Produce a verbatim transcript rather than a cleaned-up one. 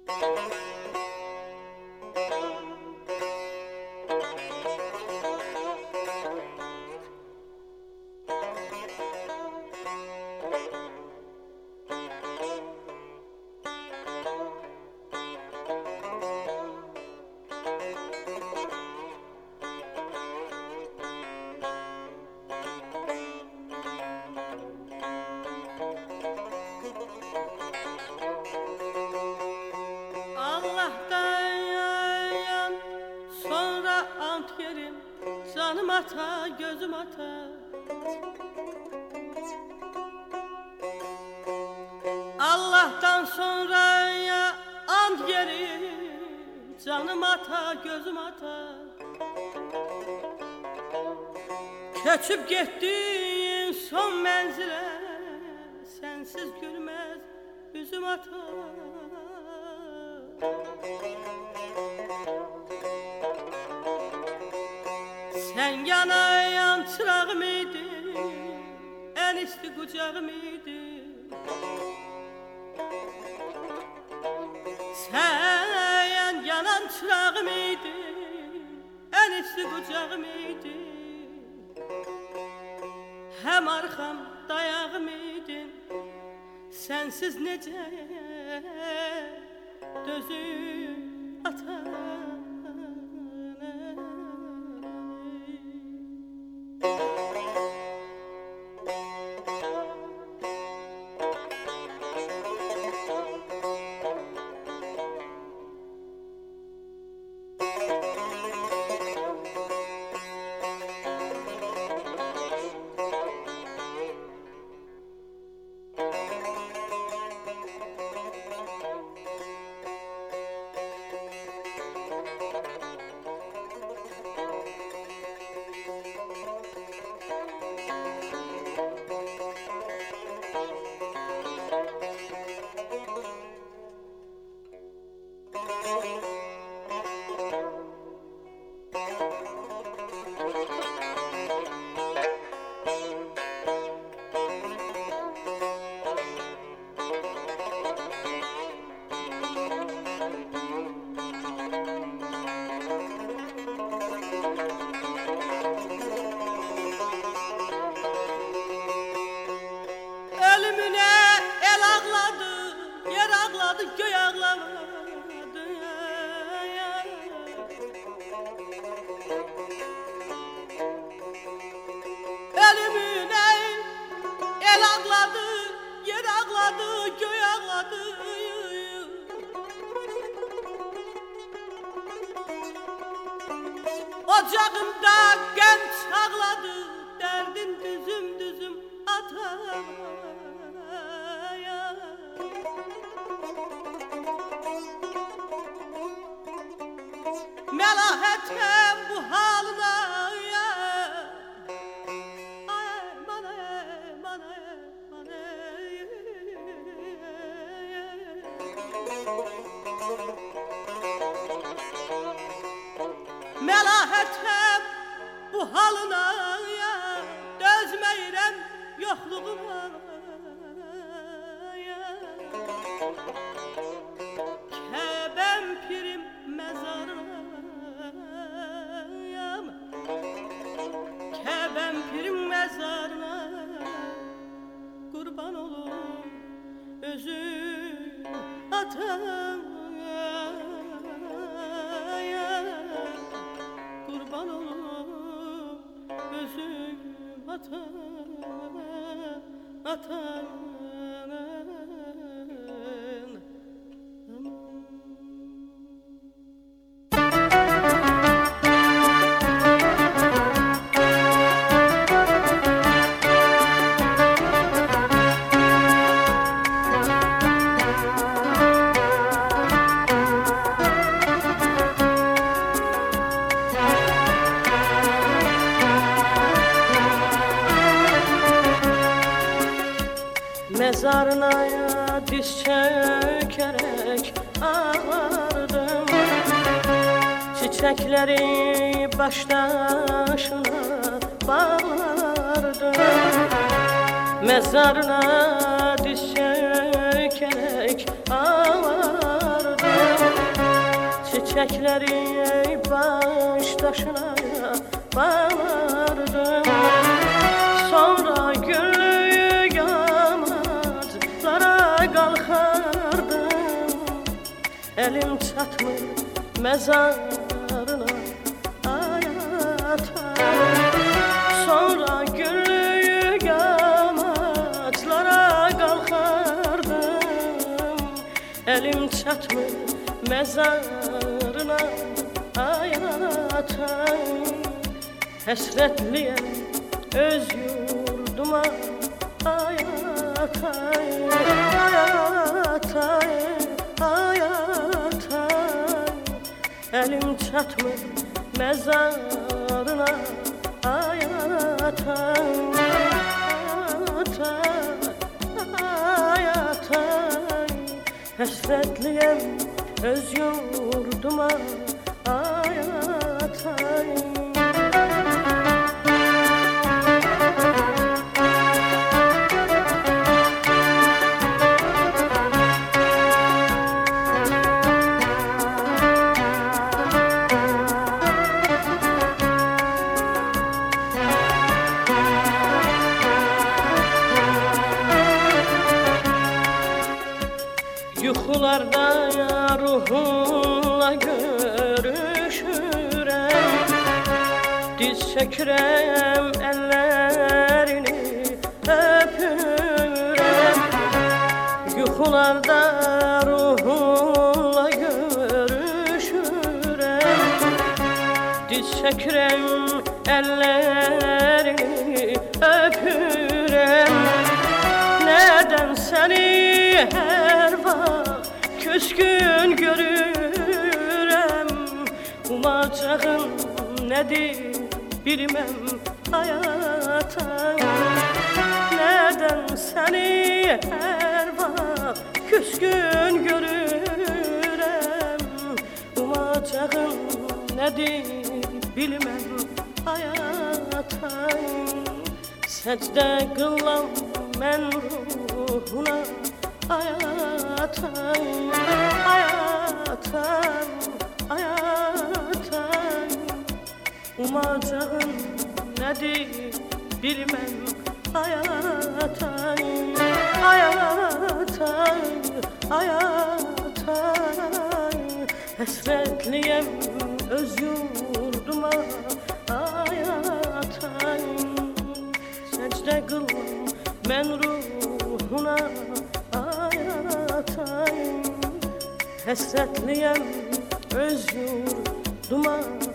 Canım ata, gözüm ata. Allah'tan sonra ya and yerim. Canım ata, gözüm ata. Köçüp gittin son menzile, sensiz gülmez üzüm ata. Sen yanayan çırağım idin, en isti kucağım idin. Sen yanan çırağım idin, en isti kucağım idin. Hem arkam dayağım idin, sensiz nece dözüm ata. Göy ağlamadı ya. Ölümüne el ağladı, yer ağladı, göy ağladı. Ocağımda genç ağladı, derdin düzüm düzüm atar. Melah etmem bu haline ya. Ay bana bana bana. Melah etmem bu haline ya. Dözmeyirem yokluğuma ya. Kebem pirim mezarına, kebem pirim mezarına kurban olum özüm atam. Kurban olum özüm atam, atam. Mezarına diz çökerek ağlardım. Çiçekleri baştaşına bağlardım. Mezarına diz çökerek ağlardım. çiçekleri baştaşına bağlardım. Sonra güllü yamaçlara kalkardım. Elim çatmır mezarına ayata. Sonra güllü yamaçlara kalkardım. Elim çatmır mezarına hayata. Həsrətliyəm öz yurduma hayata. Hayata, hayata. Elim çatmır mezarına hayata. Hayata, hayata. Həsrətliyəm öz yurduma hayata. Yuxularda ruhunla görüşürəm. Diz çəkirəm, əllərini öpürəm. Yuxularda ruhunla görüşürəm. Diz çəkirəm, əllərini öpürəm. Nədən səni hər vaxt küskün görürəm. Umacağın nədir bilməm hayata. Nədən səni hər vaxt küskün görürəm. Umacağın nədir bilməm hayata. Səcdə qılam mən ruhuna hayata. Hayata, hayata. Umacağın nədir bilməm hayata. Hayata, hayata. Həsrətliyəm öz yurduma hayata. Səcdə qılım mən ruhuna hayata. Həsrətliyəm öz yurduma